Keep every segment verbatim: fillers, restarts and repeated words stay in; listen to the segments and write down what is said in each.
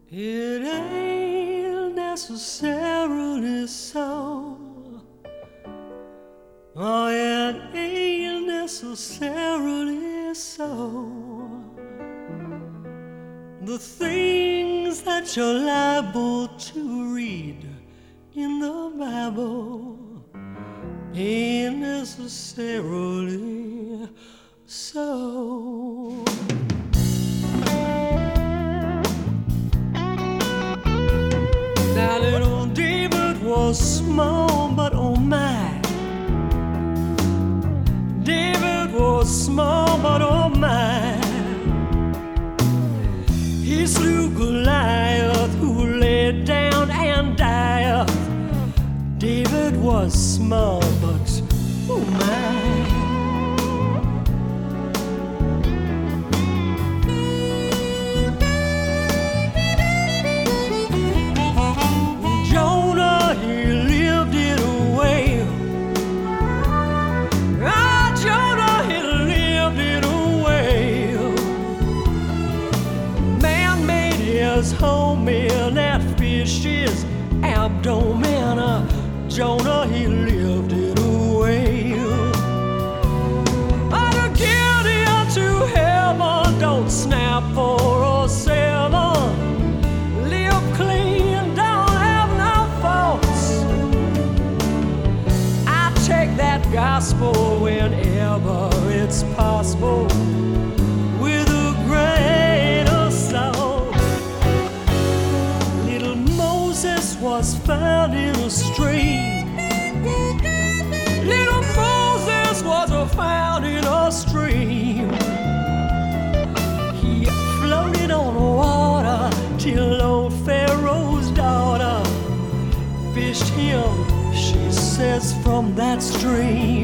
It ain't necessarily so. Oh, it ain't necessarily so. The things that you're liable to read in the Bible ain't necessarily so. Now little David was small, but oh my, David was small, but oh my, he slew Goliath, who lay down and died. David was small, but oh my. Jonah, he lived in a whale. Ah, Jonah, he lived in a whale. Man made his home in that fish's abdomen. Uh, Jonah, he lived in a whale. Oh, to get into heaven, don't snap for a seven. Live clean, don't have no faults. I take that gospel whenever it's possible, with a grain of salt. Little Moses was found in a stream. Little Moses was found in a stream. He floated on water till old Pharaoh's daughter fished him, she says, from that stream.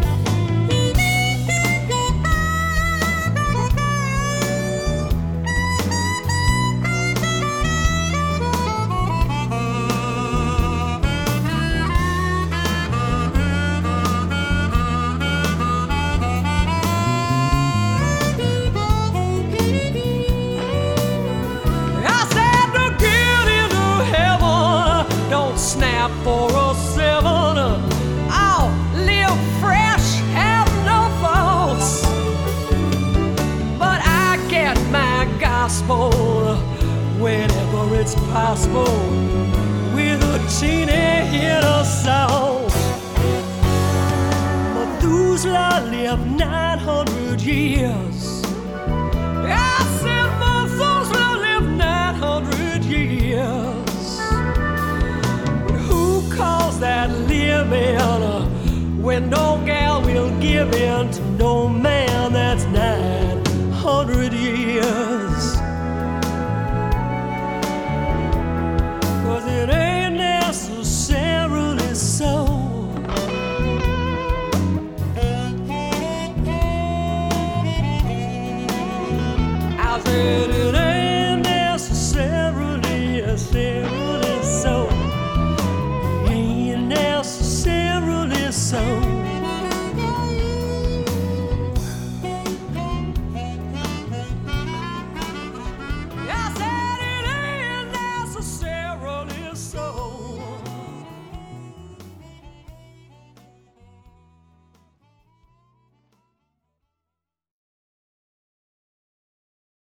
Snap for a seven. I'll live fresh, have no faults. But I get my gospel whenever it's possible, with a teeny hint of salt. Methuselah lived nine hundred years. I said Methuselah lived nine hundred years. Calls that living when no gal will give in to no man.